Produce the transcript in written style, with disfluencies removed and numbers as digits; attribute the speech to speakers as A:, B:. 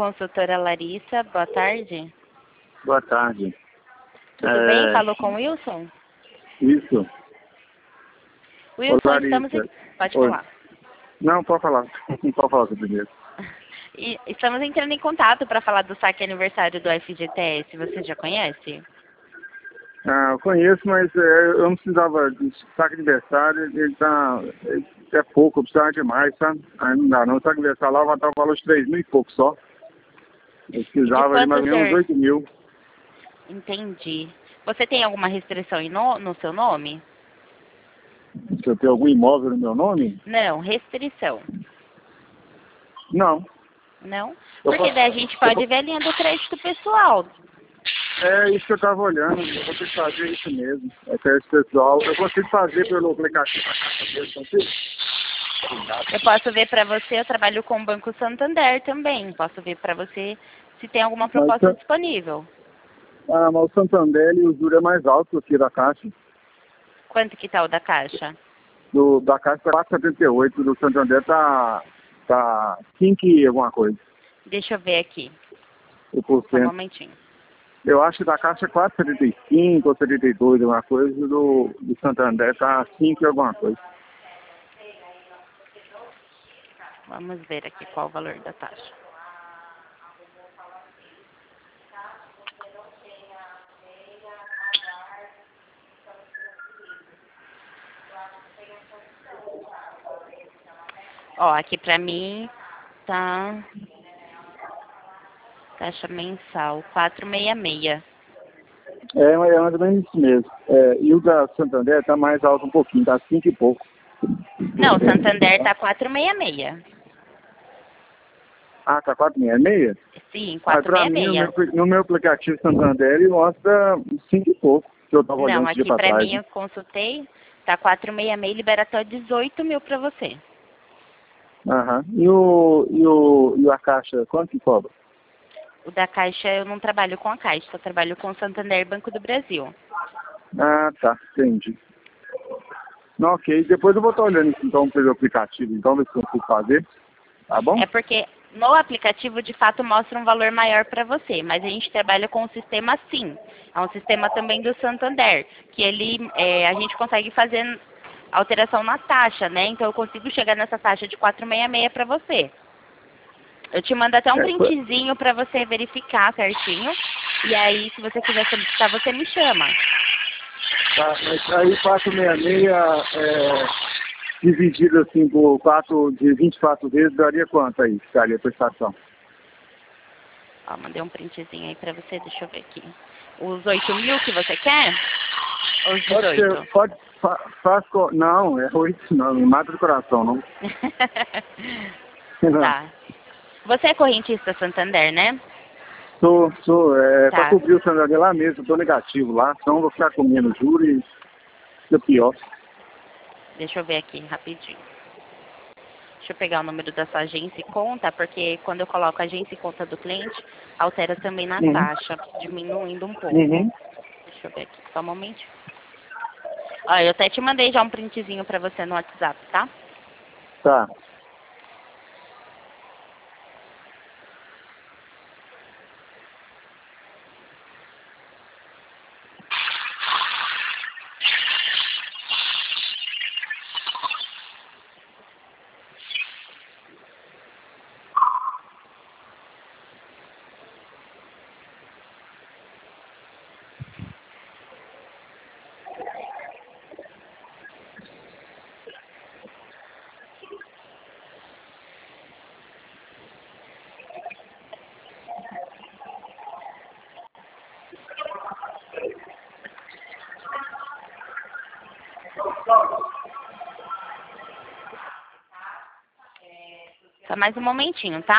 A: Consultora Larissa, boa tarde.
B: Boa tarde.
A: Tudo bem? Falou com o Wilson?
B: Isso.
A: Wilson,
B: Olá,
A: estamos
B: Larissa.
A: Pode
B: Oi.
A: falar.
B: Não, pode falar. Pode falar primeiro.
A: Estamos entrando em contato para falar do saque aniversário do FGTS. Você já conhece?
B: Eu conheço, mas eu não precisava de saque de aniversário. É pouco, eu precisava de mais, sabe? Aí não dá não. O saque de aniversário lá vai estar o valor de 3.000 e pouco só. Eu precisava de mais ou menos 8 mil.
A: Entendi. Você tem alguma restrição no seu nome?
B: Se eu tenho algum imóvel no meu nome?
A: Não, restrição.
B: Não.
A: Não? Porque daí a gente pode ver a linha do crédito pessoal.
B: É isso que eu estava olhando. Eu vou ter que fazer isso mesmo. É crédito pessoal. Eu consigo fazer pelo aplicativo da Caixa mesmo, consigo?
A: Eu posso ver para você, eu trabalho com o Banco Santander também. Posso ver para você se tem alguma proposta disponível.
B: Mas o Santander, o juro é mais alto que o da Caixa.
A: Quanto que tá o da Caixa?
B: Da Caixa tá 4,78, do Santander tá 5 e alguma coisa.
A: Deixa eu ver aqui.
B: Só
A: um momentinho.
B: Eu acho que da Caixa é 4,75 ou 72, alguma coisa, do Santander tá 5 e alguma coisa.
A: Vamos ver aqui qual o valor da taxa. Ó, aqui pra mim tá taxa mensal 4,66.
B: É mais ou menos isso mesmo. E o da Santander tá mais alto um pouquinho, tá 5 e pouco.
A: Não, o Santander tá 4,66.
B: Ah, tá 4,66?
A: Sim,
B: Pra mim,
A: 4,66.
B: no meu aplicativo Santander, ele mostra 5 e pouco, que eu tava olhando
A: Não,
B: esse dia
A: aqui
B: pra
A: pra
B: trás.
A: mim eu consultei, tá 4,66 e libera até 18 mil pra você.
B: Aham. E a Caixa, quanto que cobra?
A: O da Caixa eu não trabalho com a Caixa, eu trabalho com o Santander Banco do Brasil.
B: Ah, tá, entendi. Não, ok, depois eu vou estar olhando isso então pelo aplicativo, então ver se eu consigo fazer, tá bom?
A: É porque no aplicativo de fato mostra um valor maior para você, mas a gente trabalha com o sistema SIM. É um sistema também do Santander, que a gente consegue fazer alteração na taxa, né? Então eu consigo chegar nessa taxa de 4,66 para você. Eu te mando até um printzinho para você verificar certinho. E aí, se você quiser solicitar, você me chama.
B: Tá, mas aí 466 dividido assim por 24 vezes, daria quanto aí? Daria a prestação?
A: Ó, mandei um printzinho aí para você, deixa eu ver aqui. Os 8 mil que você quer? Ou os 18?
B: Não, é 8 não, me mata do coração, não.
A: Tá. Você é correntista Santander, né?
B: Sou,
A: Tá.
B: pra cobrir o Santander lá mesmo, eu tô negativo lá, senão eu vou ficar comendo juros e fica pior.
A: Deixa eu ver aqui rapidinho. Deixa eu pegar o número da sua agência e conta, porque quando eu coloco agência e conta do cliente, altera também na taxa, diminuindo um pouco. Deixa eu ver aqui, só um momentinho. Ó, eu até te mandei já um printzinho pra você no WhatsApp, tá?
B: Tá.
A: Só mais um momentinho, tá?